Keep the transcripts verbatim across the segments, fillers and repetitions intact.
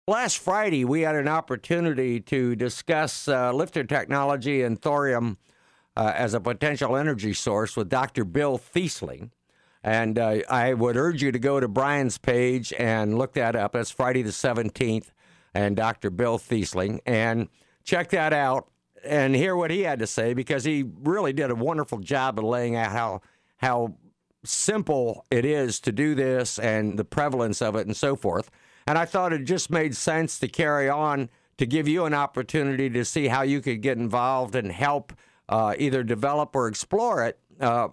Last Friday, we had an opportunity to discuss uh, lifter technology and thorium uh, as a potential energy source with Doctor Bill Thiesling. And uh, I would urge you to go to Brian's page and look that up. That's Friday the seventeenth, and Doctor Bill Thiesling. And check that out and hear what he had to say, because he really did a wonderful job of laying out how how simple it is to do this and the prevalence of it and so forth. And I thought it just made sense to carry on to give you an opportunity to see how you could get involved and help uh, either develop or explore it uh,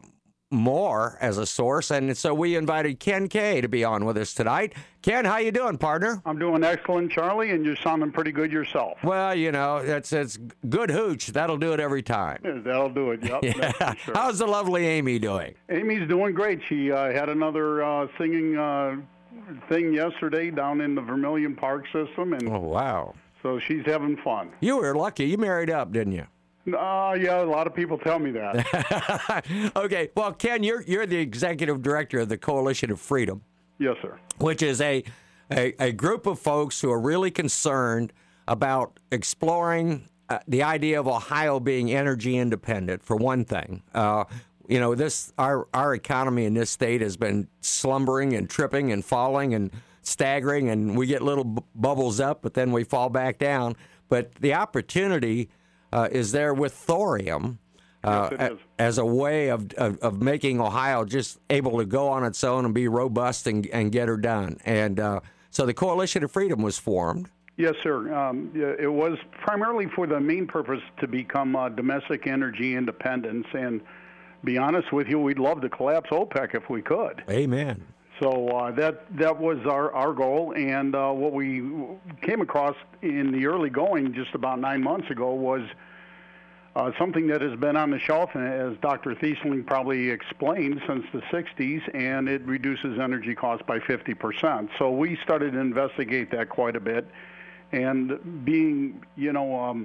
more as a source. And so we invited Ken Kay to be on with us tonight. Ken, how you doing, partner? I'm doing excellent, Charlie, and you're sounding pretty good yourself. Well, you know, it's it's good hooch. That'll do it every time. Yeah, that'll do it, yep. Yeah. Sure. How's the lovely Amy doing? Amy's doing great. She uh, had another uh, singing uh, thing yesterday down in the Vermilion Park system, and Oh, wow. so she's having fun. You were lucky. You married up, didn't you? Uh, yeah, a lot of people tell me that. Okay. Well, Ken, you're you're the executive director of the Coalition of Freedom, Yes, sir. which is a, a, a group of folks who are really concerned about exploring uh, the idea of Ohio being energy independent, for one thing. Uh, you know, this our our economy in this state has been slumbering and tripping and falling and staggering, and we get little b- bubbles up, but then we fall back down. But the opportunity uh, is there with thorium. Uh, Yes, it is. as a way of, of of making Ohio just able to go on its own and be robust and, and get her done. And uh, so the Coalition of Freedom was formed. Yes, sir. Um, yeah, it was primarily for the main purpose to become uh, domestic energy independence. And be honest with you, we'd love to collapse OPEC if we could. Amen. So uh, that that was our, our goal, and uh, what we came across in the early going just about nine months ago was uh, something that has been on the shelf, as Doctor Thiesling probably explained, since the sixties, and it reduces energy costs by fifty percent. So we started to investigate that quite a bit, and being, you know, um,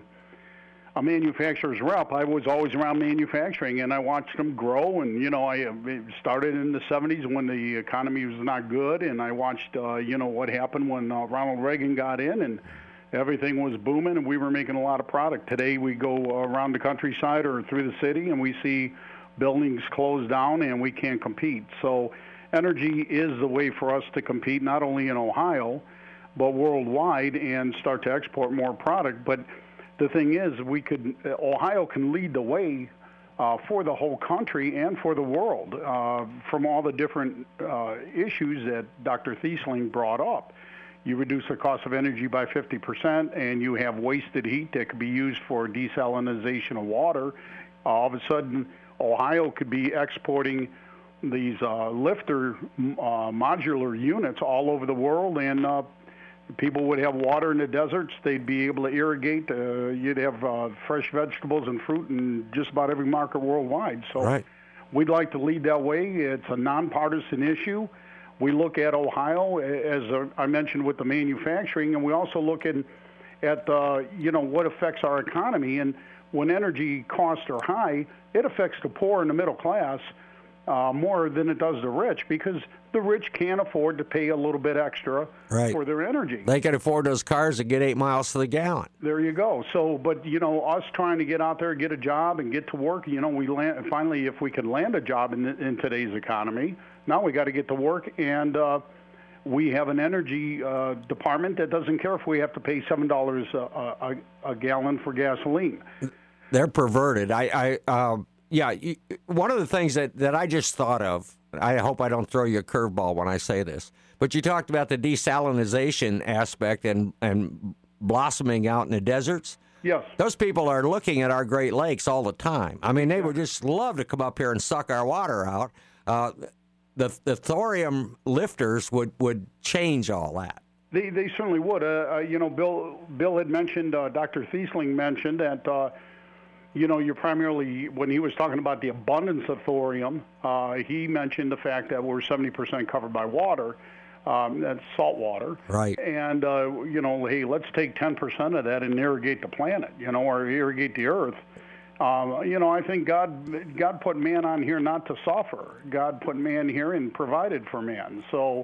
a manufacturer's rep, I was always around manufacturing, and I watched them grow. And you know, I started in the seventies when the economy was not good, and I watched, uh, you know, what happened when uh, Ronald Reagan got in, and everything was booming, and we were making a lot of product. Today, we go around the countryside or through the city, and we see buildings closed down, and we can't compete. So, energy is the way for us to compete, not only in Ohio, but worldwide, and start to export more product. But the thing is, we could Ohio can lead the way uh, for the whole country and for the world uh, from all the different uh, issues that Doctor Thiesling brought up. You reduce the cost of energy by fifty percent, and you have wasted heat that could be used for desalinization of water. All of a sudden, Ohio could be exporting these uh, lifter uh, modular units all over the world, and uh, people would have water in the deserts. They'd be able to irrigate. Uh, you'd have uh, fresh vegetables and fruit in just about every market worldwide. So Right. we'd like to lead that way. It's a nonpartisan issue. We look at Ohio, as uh, I mentioned, with the manufacturing, and we also look at, at uh, you know, what affects our economy. And when energy costs are high, it affects the poor and the middle class uh, more than it does the rich, because the rich can't afford to pay a little bit extra Right. for their energy. They can afford those cars that get eight miles to the gallon. There you go. So, but, you know, us trying to get out there, get a job, and get to work, you know, we land, finally, if we could land a job in, in today's economy, now we got to get to work, and uh, we have an energy uh, department that doesn't care if we have to pay seven dollars a, a, a gallon for gasoline. They're perverted. I, I um, yeah, you, one of the things that, that I just thought of, I hope I don't throw you a curveball when I say this, but you talked about the desalinization aspect and, and blossoming out in the deserts. Yes. Those people are looking at our Great Lakes all the time. I mean, they would just love to come up here and suck our water out. Uh, the the thorium lifters would, would change all that. They they certainly would. Uh, uh, you know, Bill Bill had mentioned, uh, Doctor Thiesling mentioned that, uh, you know, you're primarily, when he was talking about the abundance of thorium, uh, he mentioned the fact that we're seventy percent covered by water. Um, that's salt water. Right. And, uh, you know, hey, let's take ten percent of that and irrigate the planet, you know, or irrigate the earth. Um, you know, I think God God put man on here not to suffer. God put man here and provided for man. So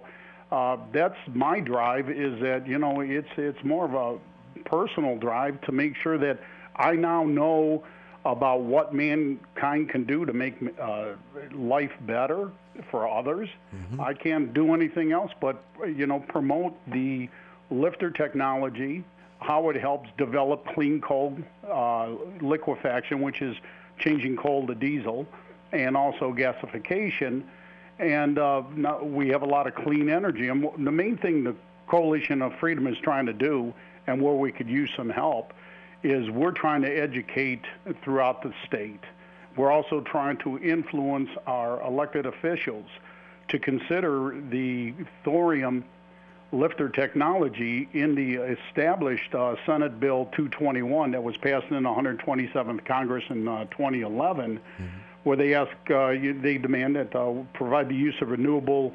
uh, that's my drive. Is that you know it's it's more of a personal drive to make sure that I now know about what mankind can do to make uh, life better for others. Mm-hmm. I can't do anything else but you know promote the lifter technology, how it helps develop clean coal uh, liquefaction, which is changing coal to diesel, and also gasification. And uh, now we have a lot of clean energy. And the main thing the Coalition of Freedom is trying to do, and where we could use some help, is we're trying to educate throughout the state. We're also trying to influence our elected officials to consider the thorium lifter technology in the established uh, Senate Bill two twenty-one that was passed in the one hundred twenty-seventh Congress in uh, twenty eleven, mm-hmm. where they ask, uh, they demand that uh, provide the use of renewable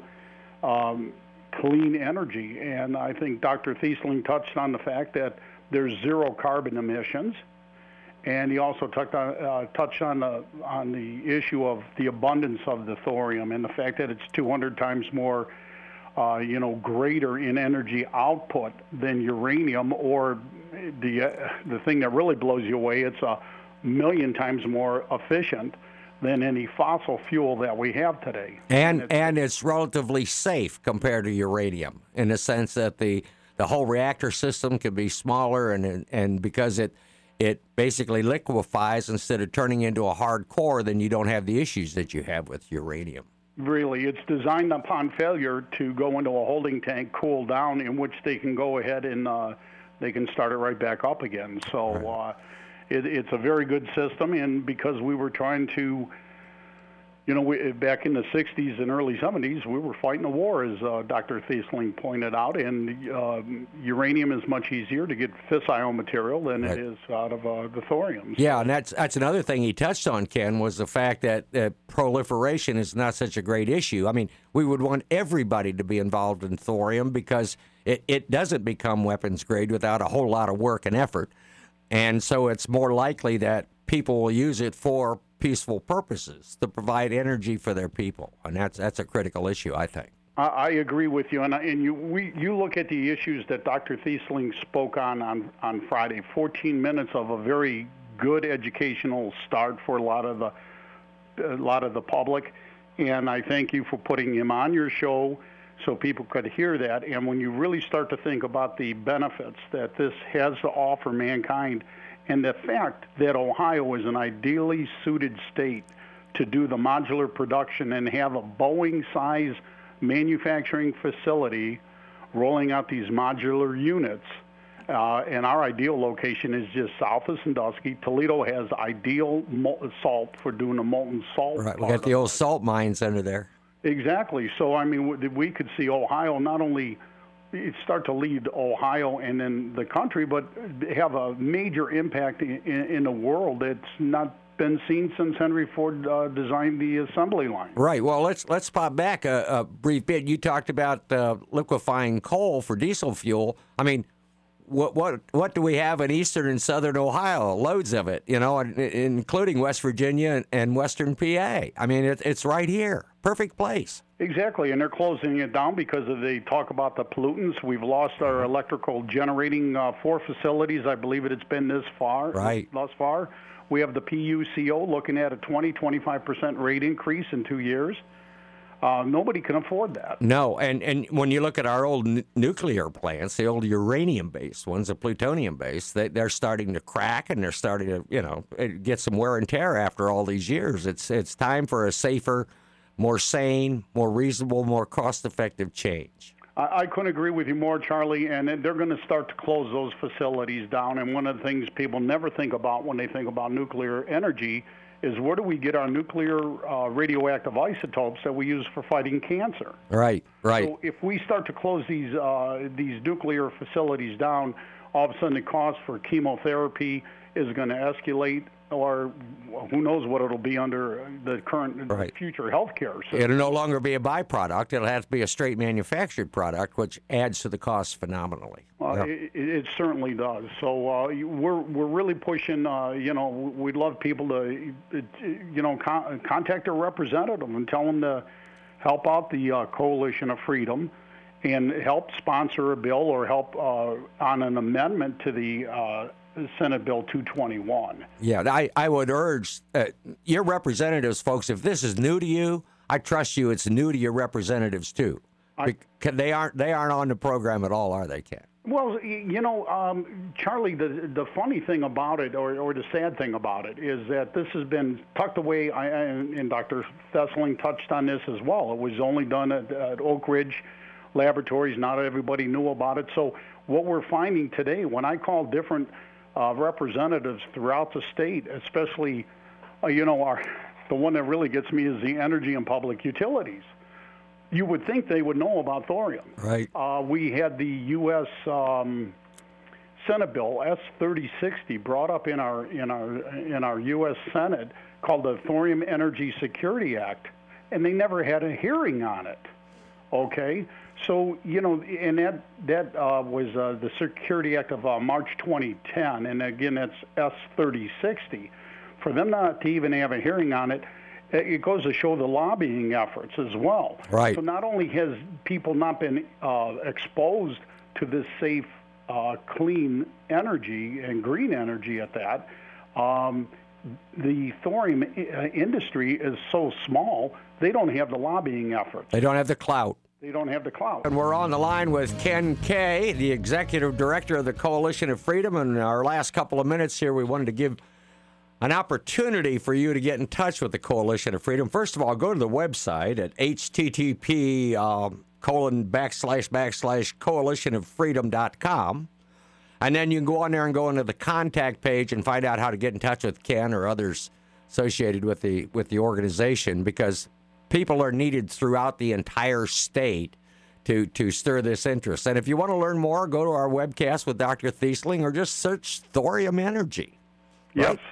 um, clean energy. And I think Doctor Thiesling touched on the fact that there's zero carbon emissions, and he also touched on, uh, touched on the on the issue of the abundance of the thorium and the fact that it's two hundred times more, uh, you know, greater in energy output than uranium, or the uh, the thing that really blows you away, it's a million times more efficient than any fossil fuel that we have today. And and it's, and it's relatively safe compared to uranium in the sense that the The whole reactor system can be smaller, and and because it it basically liquefies instead of turning into a hard core, then you don't have the issues that you have with uranium. Really, it's designed upon failure to go into a holding tank, cool down, in which they can go ahead and uh, they can start it right back up again. So right. uh, it, it's a very good system, and because we were trying to, you know, we, back in the sixties and early seventies, we were fighting a war, as uh, Doctor Thiesling pointed out, and uh, uranium is much easier to get fissile material than right. it is out of uh, the thorium. Yeah, and that's that's another thing he touched on, Ken, was the fact that uh, proliferation is not such a great issue. I mean, we would want everybody to be involved in thorium because it, it doesn't become weapons grade without a whole lot of work and effort, and so it's more likely that people will use it for peaceful purposes to provide energy for their people, and that's that's a critical issue, I think. I, I agree with you, and and you we you look at the issues that Doctor Thiesling spoke on, on on Friday. fourteen minutes of a very good educational start for a lot of the a lot of the public, and I thank you for putting him on your show so people could hear that. And when you really start to think about the benefits that this has to offer mankind, and the fact that Ohio is an ideally suited state to do the modular production and have a Boeing-size manufacturing facility rolling out these modular units, uh, and our ideal location is just south of Sandusky. Toledo has ideal molten salt for doing the molten salt. Right, we got the old salt mines under there. Exactly. So, I mean, we could see Ohio not only start to lead Ohio and then the country, but have a major impact in, in the world that's not been seen since Henry Ford uh, designed the assembly line. Right. Well, let's let's pop back a, a brief bit. You talked about uh, liquefying coal for diesel fuel. I mean, what what what do we have in eastern and southern Ohio? Loads of it, you know, including West Virginia and western P A. I mean, it, it's right here. Perfect place. Exactly, and they're closing it down because of they talk about the pollutants. We've lost our electrical generating uh, four facilities. I believe it, it's been this far. Right. Thus far. We have the P U C O looking at a twenty, twenty-five percent rate increase in two years. Uh, nobody can afford that. No, and, and when you look at our old n- nuclear plants, the old uranium-based ones, the plutonium-based, they, they're starting to crack, and they're starting to, you know, get some wear and tear after all these years. It's it's time for a safer, more sane, more reasonable, more cost-effective change. I, I couldn't agree with you more, Charlie, and they're going to start to close those facilities down. And one of the things people never think about when they think about nuclear energy is where do we get our nuclear uh, radioactive isotopes that we use for fighting cancer? Right, right. So if we start to close these uh, these nuclear facilities down, all of a sudden the cost for chemotherapy is going to escalate, or who knows what it'll be under the current right. future health care system. It'll no longer be a byproduct. It'll have to be a straight manufactured product, which adds to the cost phenomenally. Uh, yep. it, it certainly does. So uh, we're we're really pushing. Uh, you know, we'd love people to, you know, con- contact their representative and tell them to help out the uh, Coalition of Freedom, and help sponsor a bill or help uh, on an amendment to the uh, Senate Bill two twenty-one. Yeah, I, I would urge uh, your representatives, folks, if this is new to you, I trust you it's new to your representatives, too. I, they aren't they aren't on the program at all, are they, Ken? Well, you know, um, Charlie, the the funny thing about it, or, or the sad thing about it, is that this has been tucked away, I, and Doctor Thesseling touched on this as well. It was only done at, at Oak Ridge Laboratories. Not everybody knew about it. So what we're finding today, when I call different uh, representatives throughout the state, especially, uh, you know, our the one that really gets me is the Energy and Public Utilities. You would think they would know about thorium. Right. Uh, we had the U S Um, Senate Bill S thirty sixty brought up in our in our in our U S Senate called the Thorium Energy Security Act, and they never had a hearing on it. Okay, so you know, and that that uh, was uh, the Security Act of uh, March twenty ten, and again that's S thirty sixty. For them not to even have a hearing on it, it goes to show the lobbying efforts as well. Right. So not only has people not been uh, exposed to this safe, uh, clean energy and green energy at that, um, the thorium I- industry is so small, they don't have the lobbying efforts. They don't have the clout. They don't have the clout. And we're on the line with Ken Kay, the executive director of the Coalition of Freedom. And in our last couple of minutes here, we wanted to give an opportunity for you to get in touch with the Coalition of Freedom. First of all, go to the website at http um, colon backslash backslash coalition of freedom dot com. And then you can go on there and go into the contact page and find out how to get in touch with Ken or others associated with the with the organization, because people are needed throughout the entire state to, to stir this interest. And if you want to learn more, go to our webcast with Doctor Thesseling or just search Thorium Energy. Yes. Right?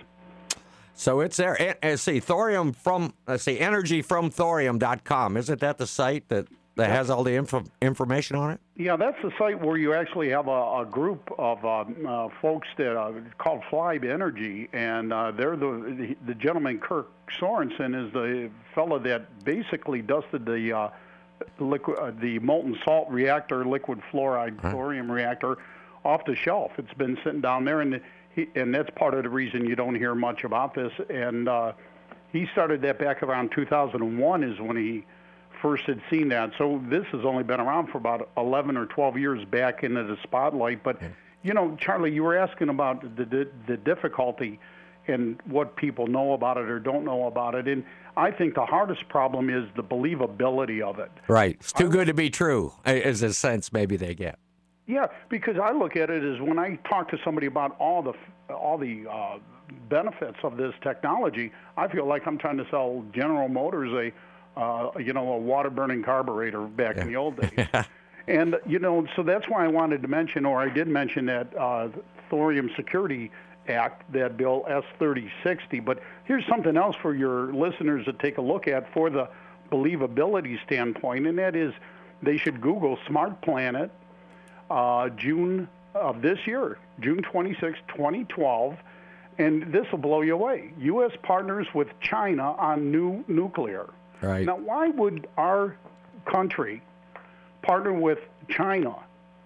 So it's there. And, and see, thorium from, let's see, energy from thorium dot com. Isn't that the site that, that has all the info, information on it? Yeah, that's the site where you actually have a, a group of uh, uh, folks that are called Flybe Energy, and uh, they're the, the the gentleman Kirk Sorensen is the fellow that basically dusted the uh, liquid, uh, the molten salt reactor, liquid fluoride Huh. thorium reactor, off the shelf. It's been sitting down there, and he, and that's part of the reason you don't hear much about this. And uh, he started that back around two thousand one is when he first had seen that. So this has only been around for about eleven or twelve years back into the spotlight. But, yeah. you know, Charlie, you were asking about the, the, the difficulty and what people know about it or don't know about it. And I think the hardest problem is the believability of it. Right. It's too I, good to be true, is a sense maybe they get. Yeah, because I look at it as when I talk to somebody about all the all the uh, benefits of this technology, I feel like I'm trying to sell General Motors a Uh, you know, a water-burning carburetor back yeah. in the old days. And, you know, so that's why I wanted to mention, or I did mention that uh, Thorium Security Act, that bill S thirty sixty. But here's something else for your listeners to take a look at for the believability standpoint, and that is they should Google Smart Planet uh, June of this year, June twenty-sixth, twenty twelve, and this will blow you away. U S partners with China on new nuclear. Right. Now, why would our country partner with China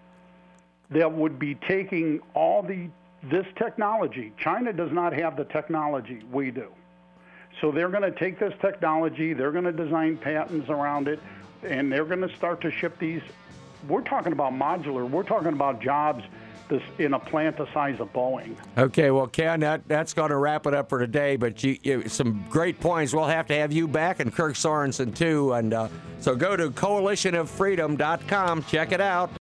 that would be taking all the this technology? China does not have the technology we do. So they're going to take this technology, they're going to design patents around it, and they're going to start to ship these. We're talking about modular. We're talking about jobs this in a plant the size of Boeing. Okay, well, Ken, that, that's going to wrap it up for today, but you, you, some great points. We'll have to have you back, and Kirk Sorensen, too. And uh, so go to coalition of freedom dot com. Check it out.